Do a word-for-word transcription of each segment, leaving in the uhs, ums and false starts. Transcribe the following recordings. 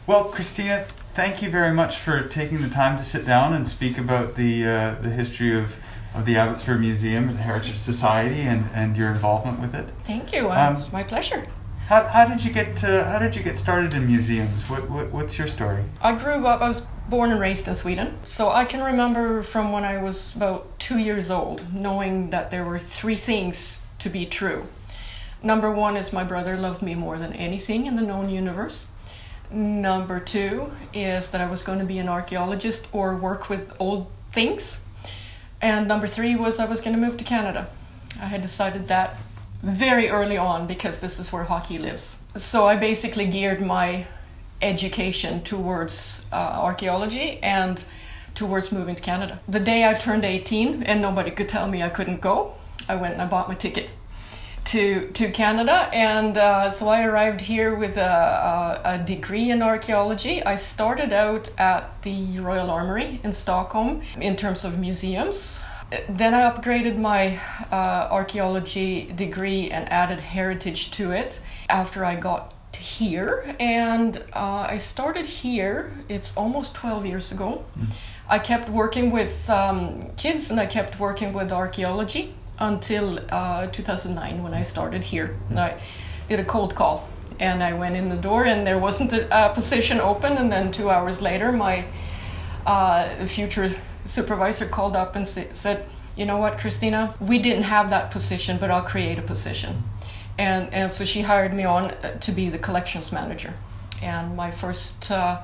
Well, Christina, thank you very much for taking the time to sit down and speak about the uh, the history of, of the Abbotsford Museum and the Heritage Society and, and your involvement with it. Thank you. Um, it's my pleasure. How, how did you get to, how did you get started in museums? What, what what's your story? I grew up. I was born and raised in Sweden, so I can remember from when I was about two years old, knowing that there were three things to be true. Number one is my brother loved me more than anything in the known universe. Number two is that I was going to be an archaeologist or work with old things. And number three was I was going to move to Canada. I had decided that very early on because this is where hockey lives. So I basically geared my education towards uh, archaeology and towards moving to Canada. The day I turned eighteen and nobody could tell me I couldn't go, I went and I bought my ticket to to Canada, and uh, so I arrived here with a, a, a degree in archaeology. I started out at the Royal Armoury in Stockholm in terms of museums. Then I upgraded my uh, archaeology degree and added heritage to it after I got to here, and uh, I started here, it's almost twelve years ago. Mm. I kept working with um, kids and I kept working with archaeology until uh, two thousand nine when I started here. And I did a cold call and I went in the door and there wasn't a, a position open, and then two hours later my uh, future supervisor called up and sa- said, you know what, Christina, we didn't have that position, but I'll create a position. And, and so she hired me on to be the collections manager. And my first uh,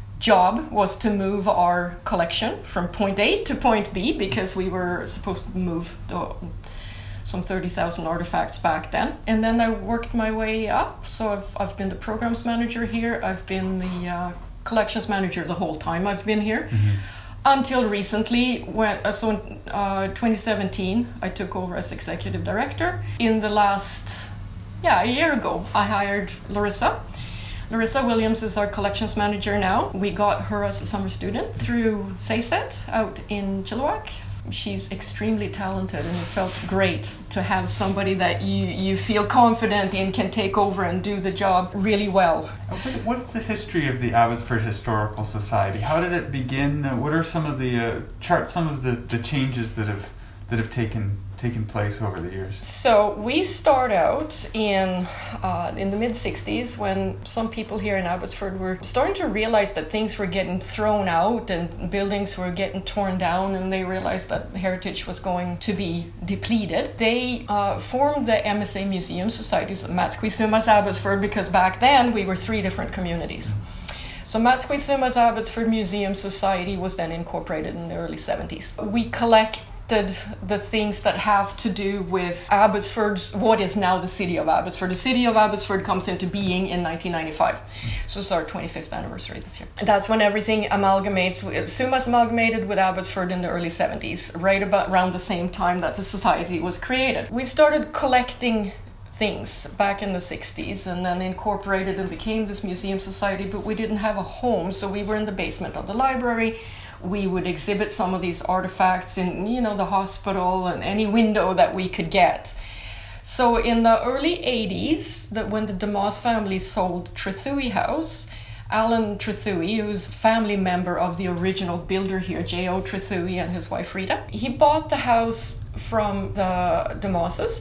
job was to move our collection from point A to point B, because we were supposed to move the, some thirty thousand artifacts back then. And then I worked my way up. So I've, I've been the programs manager here. I've been the uh, collections manager the whole time I've been here. Mm-hmm. Until recently, when, uh, so in uh, twenty seventeen, I took over as executive director. In the last, yeah, a year ago, I hired Larissa. Larissa Williams is our collections manager now. We got her as a summer student through SAYSET out in Chilliwack. She's extremely talented, and it felt great to have somebody that you, you feel confident in can take over and do the job really well. What's the history of the Abbotsford Historical Society? How did it begin? What are some of the uh, chart some of the, the changes that have that have taken taken place over the years? So we start out in uh, in the mid sixties, when some people here in Abbotsford were starting to realize that things were getting thrown out and buildings were getting torn down, and they realized that heritage was going to be depleted. They uh, formed the M S A Museum Societies of Matsquisumas Abbotsford, because back then we were three different communities. So Matsquisumas Abbotsford Museum Society was then incorporated in the early seventies. We collect the things that have to do with Abbotsford's, what is now the city of Abbotsford. The city of Abbotsford comes into being in nineteen ninety-five. So it's our twenty-fifth anniversary this year. That's when everything amalgamates. Sumas amalgamated with Abbotsford in the early seventies, right about around the same time that the society was created. We started collecting things back in the sixties and then incorporated and became this museum society, but we didn't have a home, so we were in the basement of the library. We would exhibit some of these artifacts in, you know, the hospital and any window that we could get. So in the early eighties, that when the DeMoss family sold Trethewey House, Alan Trethewey, who's a family member of the original builder here, J O Trethewey, and his wife Rita, he bought the house from the DeMosses,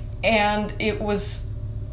and it was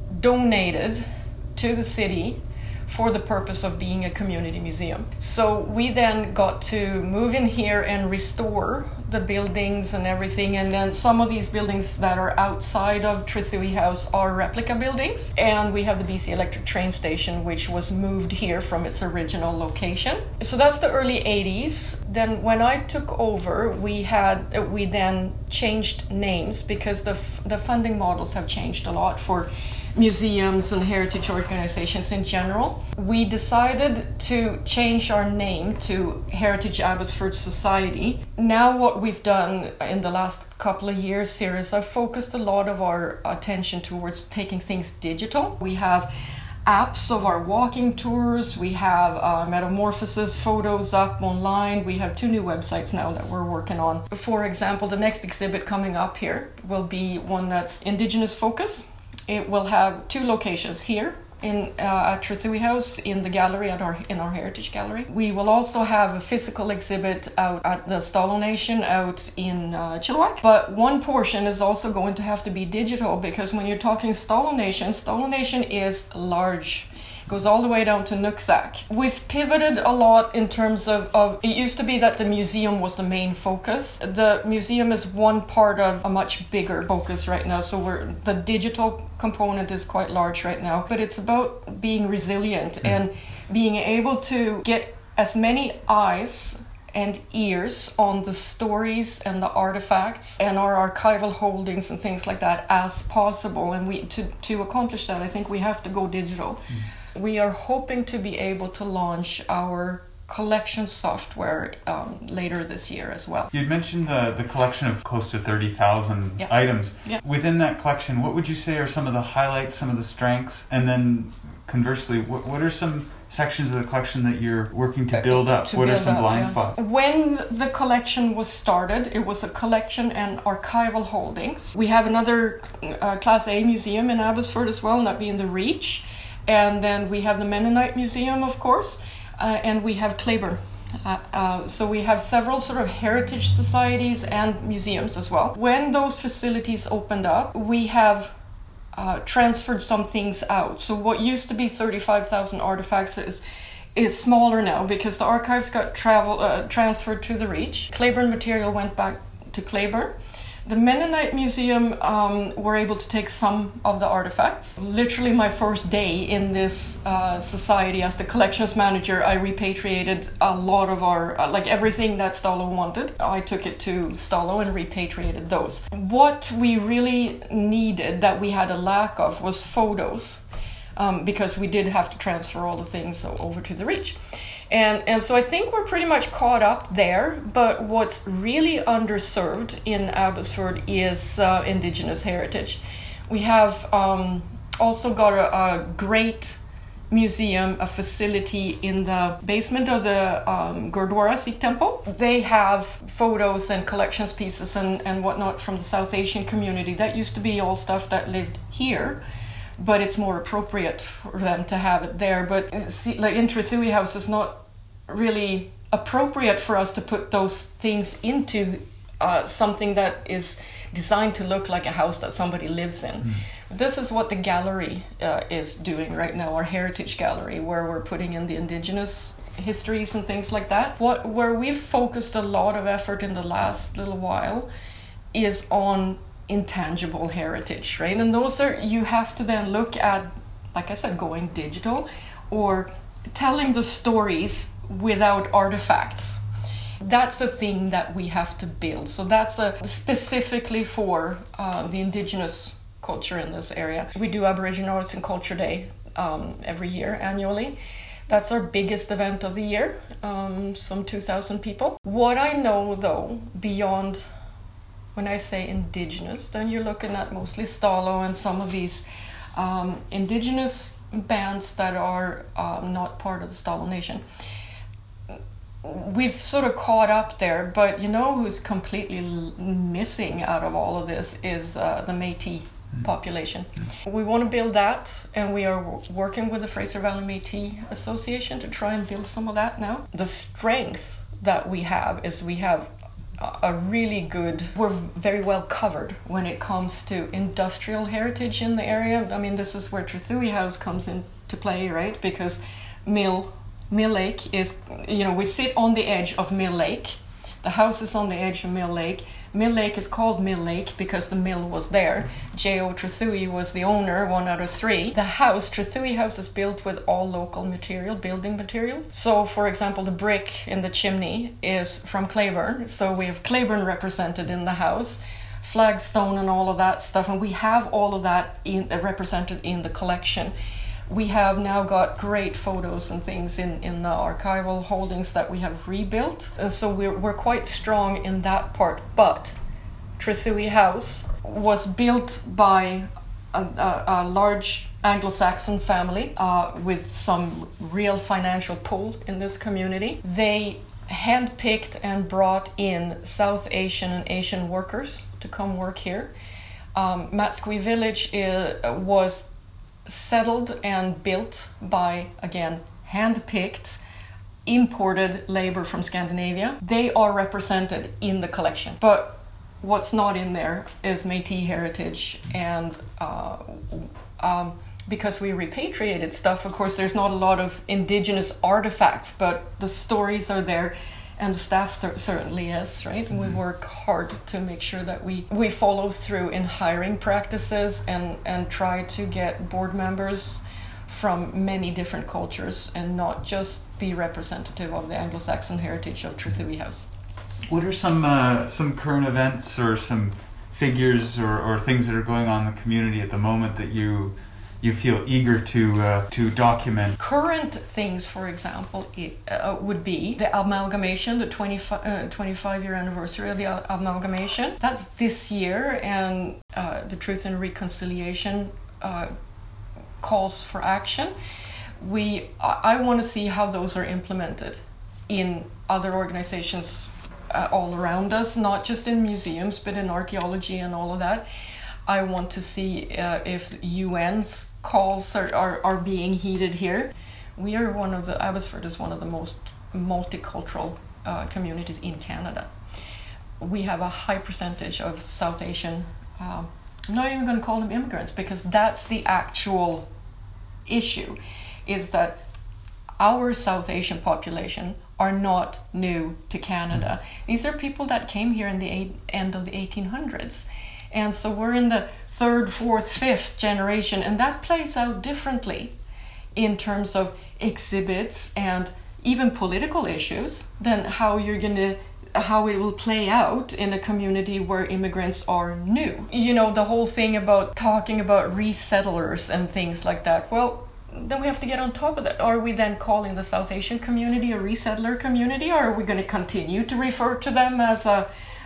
donated to the city for the purpose of being a community museum. So we then got to move in here and restore the buildings and everything, and then some of these buildings that are outside of Trethewey House are replica buildings, and we have the B C Electric train station, which was moved here from its original location. So that's the early eighties. Then when I took over, we had we then changed names, because the the funding models have changed a lot for museums and heritage organizations in general. We decided to change our name to Heritage Abbotsford Society. Now what we've done in the last couple of years here is I've focused a lot of our attention towards taking things digital. We have apps of our walking tours, we have uh, metamorphosis photos up online, we have two new websites now that we're working on. For example, the next exhibit coming up here will be one that's Indigenous focus. It will have two locations here in uh, at Trethewey House in the gallery at our in our heritage gallery. We will also have a physical exhibit out at the Stalo Nation out in uh, Chilliwack. But one portion is also going to have to be digital, because when you're talking Stalo Nation, Stalo Nation is large. Goes all the way down to Nooksack. We've pivoted a lot in terms of, of, it used to be that the museum was the main focus. The museum is one part of a much bigger focus right now, so we're, the digital component is quite large right now, but it's about being resilient mm. and being able to get as many eyes and ears on the stories and the artifacts and our archival holdings and things like that as possible. And we to, to accomplish that, I think we have to go digital. Mm. We are hoping to be able to launch our collection software um, later this year as well. You'd mentioned the, the collection of close to thirty thousand yeah. items. Yeah. Within that collection, what would you say are some of the highlights, some of the strengths, and then conversely, what, what are some sections of the collection that you're working to build up? To what build are some up, blind yeah. spots? When the collection was started, it was a collection and archival holdings. We have another uh, Class A museum in Abbotsford as well, and that being the Reach. And then we have the Mennonite Museum, of course, uh, and we have Claiborne. Uh, uh, so we have several sort of heritage societies and museums as well. When those facilities opened up, we have uh, transferred some things out. So what used to be thirty-five thousand artifacts is is smaller now, because the archives got travel uh, transferred to the Reach. Claiborne material went back to Claiborne. The Mennonite Museum um, were able to take some of the artifacts. Literally my first day in this uh, society as the collections manager, I repatriated a lot of our, uh, like everything that Stalo wanted. I took it to Stalo and repatriated those. What we really needed that we had a lack of was photos, um, because we did have to transfer all the things over to the Reach. And and so I think we're pretty much caught up there, but what's really underserved in Abbotsford is uh, Indigenous heritage. We have um, also got a, a great museum, a facility in the basement of the um, Gurdwara Sikh temple. They have photos and collections pieces and, and whatnot from the South Asian community. That used to be all stuff that lived here, but it's more appropriate for them to have it there. But see, like in Trethewey House, it's not really appropriate for us to put those things into uh, something that is designed to look like a house that somebody lives in. Mm. This is what the gallery uh, is doing right now, our heritage gallery, where we're putting in the Indigenous histories and things like that. What where we've focused a lot of effort in the last little while is on intangible heritage, right? And those are, you have to then look at, like I said, going digital or telling the stories without artifacts. That's a thing that we have to build. So that's a, specifically for uh, the Indigenous culture in this area. We do Aboriginal Arts and Culture Day um, every year, annually. That's our biggest event of the year, um, some two thousand people. What I know though, beyond when I say Indigenous, then you're looking at mostly Stalo and some of these um, Indigenous bands that are um, not part of the Stalo Nation. We've sort of caught up there, but you know who's completely l- missing out of all of this is uh, the Métis mm. population. Mm. We want to build that, and we are w- working with the Fraser Valley Métis Association to try and build some of that now. The strength that we have is we have a really good, we're very well covered when it comes to industrial heritage in the area. I mean, this is where Trethewey House comes into play, right? Because Mill Mill Lake is, you know, we sit on the edge of Mill Lake. The house is on the edge of Mill Lake. Mill Lake is called Mill Lake because the mill was there. J O Trethewey was the owner, one out of three. The house, Trethewey House, is built with all local material, building materials. So, for example, the brick in the chimney is from Claiborne. So we have Claiborne represented in the house, flagstone and all of that stuff. And we have all of that in, uh, represented in the collection. We have now got great photos and things in, in the archival holdings that we have rebuilt. Uh, so we're, we're quite strong in that part. But Trethewey House was built by a, a, a large Anglo-Saxon family uh, with some real financial pull in this community. They handpicked and brought in South Asian and Asian workers to come work here. Um, Matsqui Village is, was settled and built by, again, hand-picked, imported labor from Scandinavia. They are represented in the collection. But what's not in there is Métis heritage, and uh, um, because we repatriated stuff, of course, there's not a lot of indigenous artifacts, but the stories are there, and the staff st- certainly is, right? And we work hard to make sure that we, we follow through in hiring practices and, and try to get board members from many different cultures and not just be representative of the Anglo-Saxon heritage of Trethewey House. What are some uh, some current events or some figures or, or things that are going on in the community at the moment that you you feel eager to uh, to document? Current things, for example, it, uh, would be the amalgamation, the twenty-five, uh, twenty-five year anniversary of the uh, amalgamation. That's this year, and uh, the Truth and Reconciliation uh, calls for action. We, I, I want to see how those are implemented in other organizations uh, all around us, not just in museums, but in archaeology and all of that. I want to see uh, if U N's calls are, are, are being heeded here. We are one of the, Abbotsford is one of the most multicultural uh, communities in Canada. We have a high percentage of South Asian, um, I'm not even going to call them immigrants, because that's the actual issue, is that our South Asian population are not new to Canada. These are people that came here in the eight, end of the eighteen hundreds. And so we're in the third, fourth, fifth generation, and that plays out differently in terms of exhibits and even political issues than how you're going to how it will play out in a community where immigrants are new. You know, the whole thing about talking about resettlers and things like that. Well, then we have to get on top of that. Are we then calling the South Asian community a resettler community, or are we going to continue to refer to them as a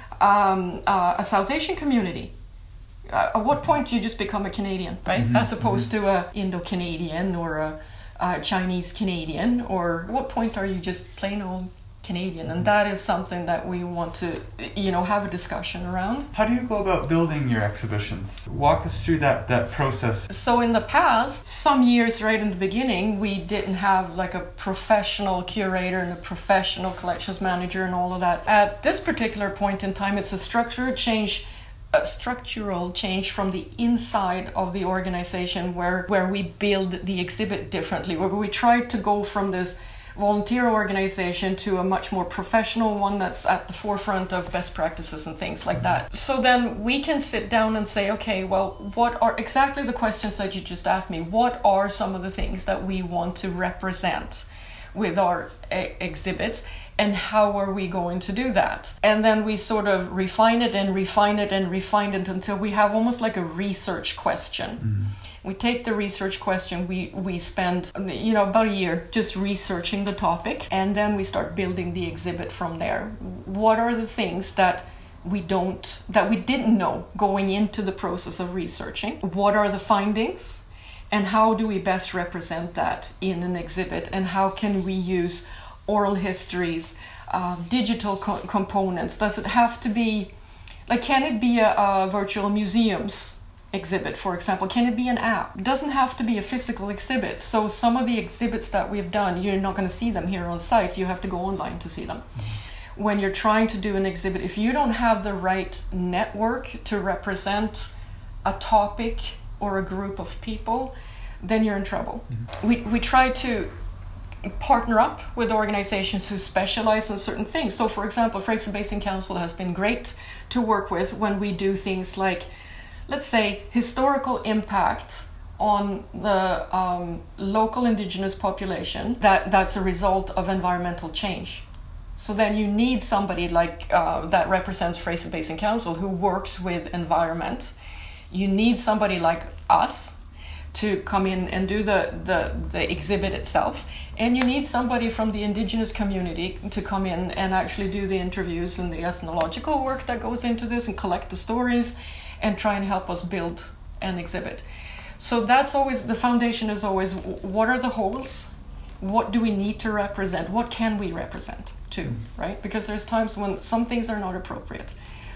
um, uh, a South Asian community? Uh, at what point do you just become a Canadian, right? Mm-hmm, as opposed mm-hmm. to a Indo-Canadian or a, a Chinese-Canadian, or what point are you just plain old Canadian? And that is something that we want to, you know, have a discussion around. How do you go about building your exhibitions? Walk us through that, that process. So in the past, some years right in the beginning, we didn't have like a professional curator and a professional collections manager and all of that. At this particular point in time, it's a structural change a structural change from the inside of the organization where, where we build the exhibit differently, where we try to go from this volunteer organization to a much more professional one that's at the forefront of best practices and things like that. So then we can sit down and say, okay, well, what are exactly the questions that you just asked me? What are some of the things that we want to represent with our e- exhibits? And how are we going to do that? And then we sort of refine it and refine it and refine it until we have almost like a research question. Mm. We take the research question, we, we spend, you know, about a year just researching the topic, and then we start building the exhibit from there. What are the things that we don't, that we didn't know going into the process of researching? What are the findings? And how do we best represent that in an exhibit? And how can we use oral histories, uh, digital co- components? Does it have to be, like, can it be a, a virtual museums exhibit, for example? Can it be an app? It doesn't have to be a physical exhibit. So some of the exhibits that we've done, you're not going to see them here on site. You have to go online to see them. Mm-hmm. When you're trying to do an exhibit, if you don't have the right network to represent a topic or a group of people, then you're in trouble. Mm-hmm. We we try to partner up with organizations who specialize in certain things. So, for example, Fraser Basin Council has been great to work with when we do things like, let's say, historical impact on the um, local indigenous population that, that's a result of environmental change. So then you need somebody like uh, that represents Fraser Basin Council who works with environment. You need somebody like us to come in and do the, the, the exhibit itself. And you need somebody from the indigenous community to come in and actually do the interviews and the ethnological work that goes into this and collect the stories and try and help us build an exhibit. So that's always, the foundation is always, what are the holes? What do we need to represent? What can we represent too, right? Because there's times when some things are not appropriate.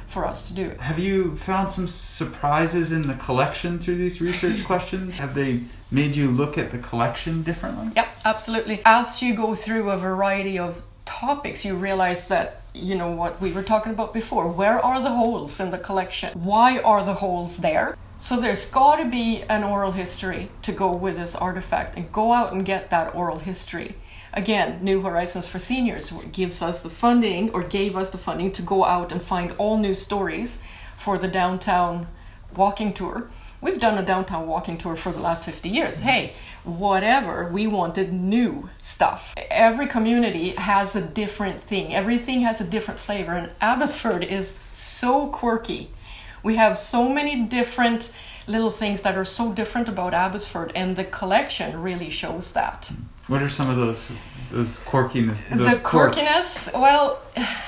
for us to do. Have you found some surprises in the collection through these research questions? Have they made you look at the collection differently? Yep, absolutely. As you go through a variety of topics, you realize that, you know, what we were talking about before. Where are the holes in the collection? Why are the holes there? So there's got to be an oral history to go with this artifact, and go out and get that oral history. Again, New Horizons for Seniors gives us the funding, or gave us the funding, to go out and find all new stories for the downtown walking tour. We've done a downtown walking tour for the last fifty years. Hey, whatever, we wanted new stuff. Every community has a different thing. Everything has a different flavor, and Abbotsford is so quirky. We have so many different little things that are so different about Abbotsford, and the collection really shows that. What are some of those those quirkiness? Those the quirkiness, well,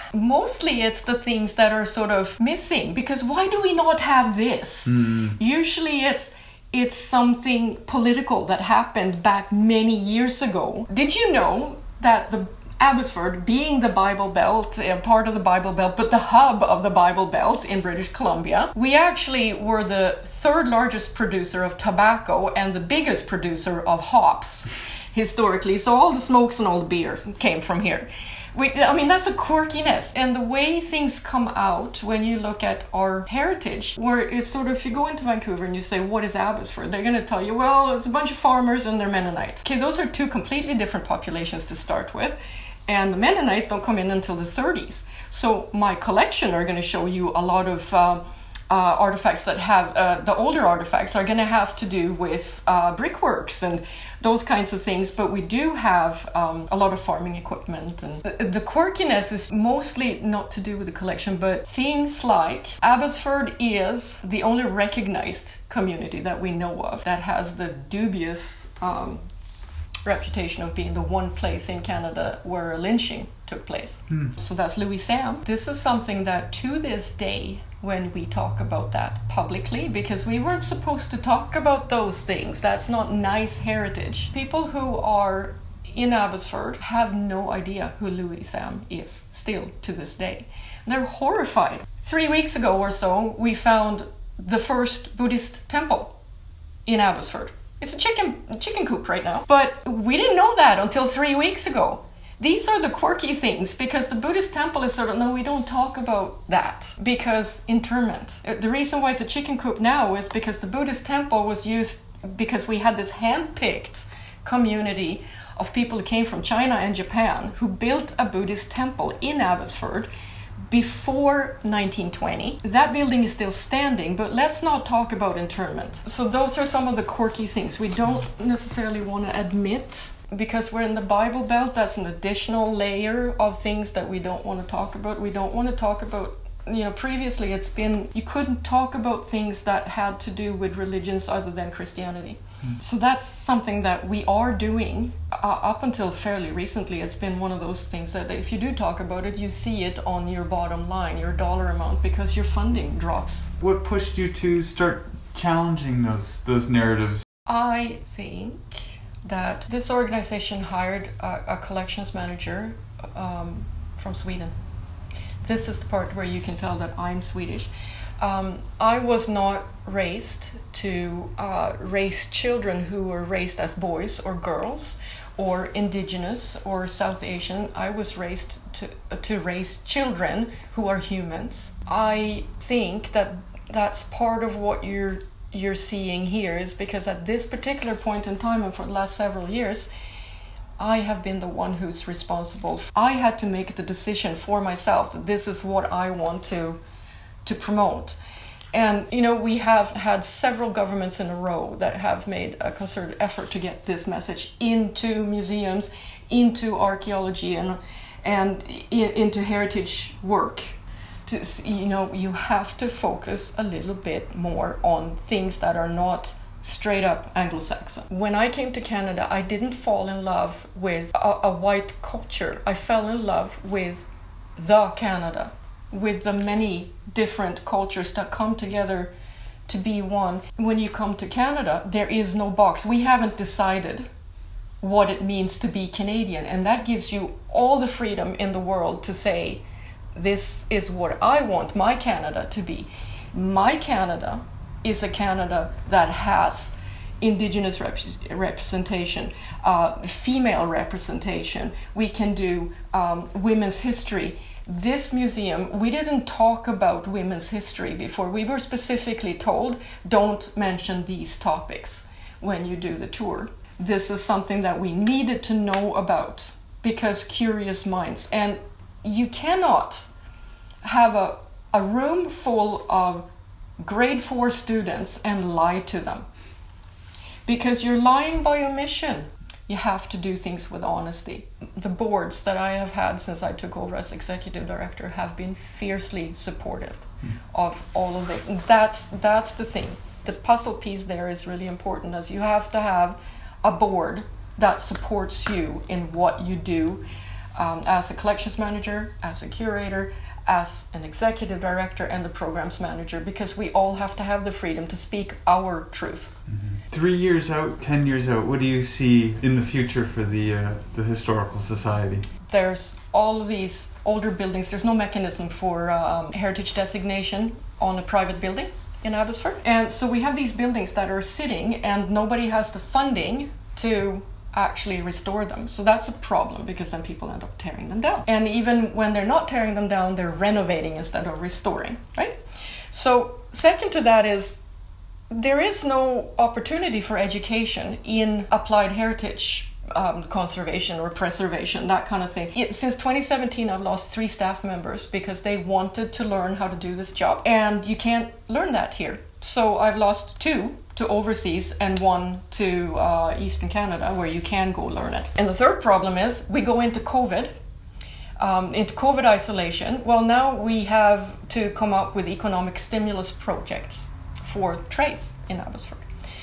mostly it's the things that are sort of missing. Because why do we not have this? Mm. Usually it's it's something political that happened back many years ago. Did you know that the Abbotsford, being the Bible Belt, uh, part of the Bible Belt, but the hub of the Bible Belt in British Columbia, we actually were the third largest producer of tobacco and the biggest producer of hops historically. So all the smokes and all the beers came from here. We, I mean, that's a quirkiness. And the way things come out when you look at our heritage, where it's sort of, if you go into Vancouver and you say, what is Abbotsford? They're going to tell you, well, it's a bunch of farmers and they're Mennonites. Okay, those are two completely different populations to start with. And the Mennonites don't come in until the thirties. So my collection are going to show you a lot of uh, uh, artifacts that have, uh, the older artifacts are going to have to do with uh, brickworks and those kinds of things. But we do have um, a lot of farming equipment. And the, the quirkiness is mostly not to do with the collection, but things like Abbotsford is the only recognized community that we know of that has the dubious um, reputation of being the one place in Canada where a lynching took place. Hmm. So that's Louis Sam. This is something that to this day, when we talk about that publicly, because we weren't supposed to talk about those things, that's not nice heritage. People who are in Abbotsford have no idea who Louis Sam is, still to this day. They're horrified. Three weeks ago or so, we found the first Buddhist temple in Abbotsford. It's a chicken chicken coop right now. But we didn't know that until three weeks ago. These are the quirky things, because the Buddhist temple is sort of, no, we don't talk about that, because internment. The reason why it's a chicken coop now is because the Buddhist temple was used because we had this hand-picked community of people who came from China and Japan who built a Buddhist temple in Abbotsford before nineteen twenty. That building is still standing, but let's not talk about internment. So those are some of the quirky things we don't necessarily want to admit, because we're in the Bible Belt. That's an additional layer of things that we don't want to talk about. We don't want to talk about, you know, previously it's been, you couldn't talk about things that had to do with religions other than Christianity. Mm. So that's something that we are doing uh, up until fairly recently. It's been one of those things that if you do talk about it, you see it on your bottom line, your dollar amount, because your funding drops. What pushed you to start challenging those those narratives? I think that this organization hired a, a collections manager um, from Sweden. This is the part where you can tell that I'm Swedish. Um, I was not raised to uh, raise children who were raised as boys or girls, or indigenous or South Asian. I was raised to to raise children who are humans. I think that that's part of what you're you're seeing here, is because at this particular point in time and for the last several years, I have been the one who's responsible. I had to make the decision for myself that this is what I want to to promote. And, you know, we have had several governments in a row that have made a concerted effort to get this message into museums, into archaeology, and and i- into heritage work. To, you know, you have to focus a little bit more on things that are not straight up Anglo-Saxon. When I came to Canada, I didn't fall in love with a, a white culture. I fell in love with the Canada, with the many different cultures that come together to be one. When you come to Canada, there is no box. We haven't decided what it means to be Canadian, and that gives you all the freedom in the world to say, this is what I want my Canada to be. My Canada is a Canada that has Indigenous rep- representation, uh, female representation. We can do um, women's history. This museum, we didn't talk about women's history before. We were specifically told, don't mention these topics when you do the tour. This is something that we needed to know about because curious minds. And you cannot have a, a room full of grade four students and lie to them. Because you're lying by omission. You have to do things with honesty. The boards that I have had since I took over as executive director have been fiercely supportive mm. of all of this. And that's that's the thing. The puzzle piece there is really important, as you have to have a board that supports you in what you do um, as a collections manager, as a curator, as an executive director and the programs manager, because we all have to have the freedom to speak our truth. Mm-hmm. Three years out, ten years out, what do you see in the future for the uh, the Historical Society? There's all of these older buildings. There's no mechanism for um, heritage designation on a private building in Abbotsford. And so we have these buildings that are sitting and nobody has the funding to actually restore them. So that's a problem, because then people end up tearing them down. And even when they're not tearing them down, they're renovating instead of restoring, right? So second to that is there is no opportunity for education in applied heritage um, conservation or preservation, that kind of thing. It, since twenty seventeen, I've lost three staff members because they wanted to learn how to do this job. And you can't learn that here. So I've lost two to overseas and one to uh, Eastern Canada, where you can go learn it. And the third problem is we go into COVID, um, into COVID isolation. Well, now we have to come up with economic stimulus projects for trades in Abbotsford.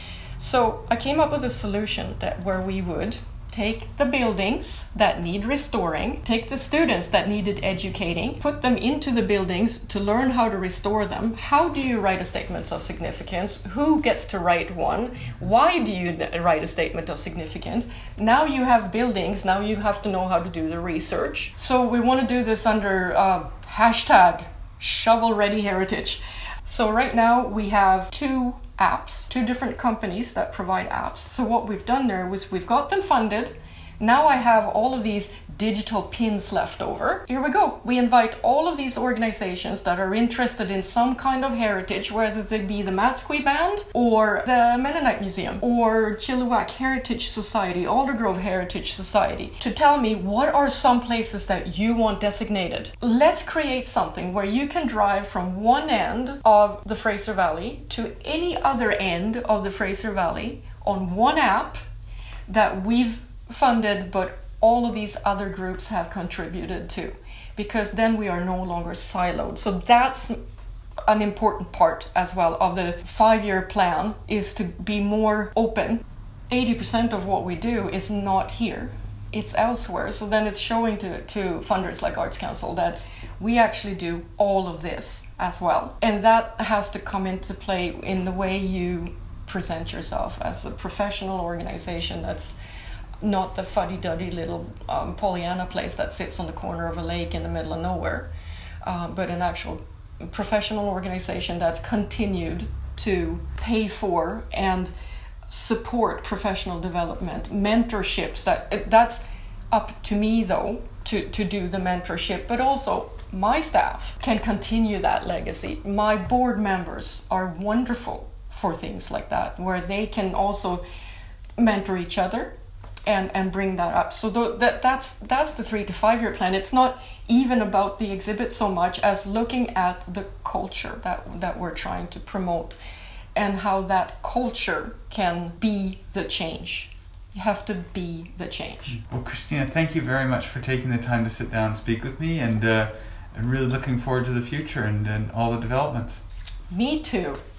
So I came up with a solution that where we would take the buildings that need restoring, take the students that needed educating, put them into the buildings to learn how to restore them. How do you write a statement of significance? Who gets to write one? Why do you write a statement of significance? Now you have buildings, now you have to know how to do the research. So we want to do this under uh, hashtag shovel ready heritage. So right now we have two apps, two different companies that provide apps. So what we've done there was we've got them funded. Now I have all of these digital pins left over. Here we go. We invite all of these organizations that are interested in some kind of heritage, whether they be the Matsqui Band or the Mennonite Museum or Chilliwack Heritage Society, Aldergrove Heritage Society, to tell me what are some places that you want designated. Let's create something where you can drive from one end of the Fraser Valley to any other end of the Fraser Valley on one app that we've funded, but all of these other groups have contributed to, because then we are no longer siloed. So that's an important part as well of the five-year plan, is to be more open. eighty percent of what we do is not here, it's elsewhere. So then it's showing to, to funders like Arts Council that we actually do all of this as well. And that has to come into play in the way you present yourself as a professional organization that's not the fuddy-duddy little um, Pollyanna place that sits on the corner of a lake in the middle of nowhere, uh, but an actual professional organization that's continued to pay for and support professional development, mentorships. That that's up to me, though, to, to do the mentorship, but also my staff can continue that legacy. My board members are wonderful for things like that, where they can also mentor each other and and bring that up. So th- that that's that's the three to five year plan. It's not even about the exhibit so much as looking at the culture that that we're trying to promote and how that culture can be the change. You have to be the change. Well, Christina, thank you very much for taking the time to sit down and speak with me, and uh, and really looking forward to the future and, and all the developments. Me too.